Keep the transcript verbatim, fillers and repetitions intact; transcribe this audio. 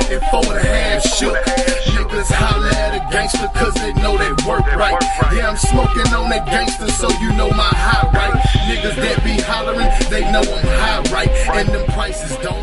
four and a half shook. Niggas holler at a gangster cause they know they work right. Yeah, I'm smoking on that gangster so you know my high right. Niggas that be hollering, they know I'm high right. And them prices don't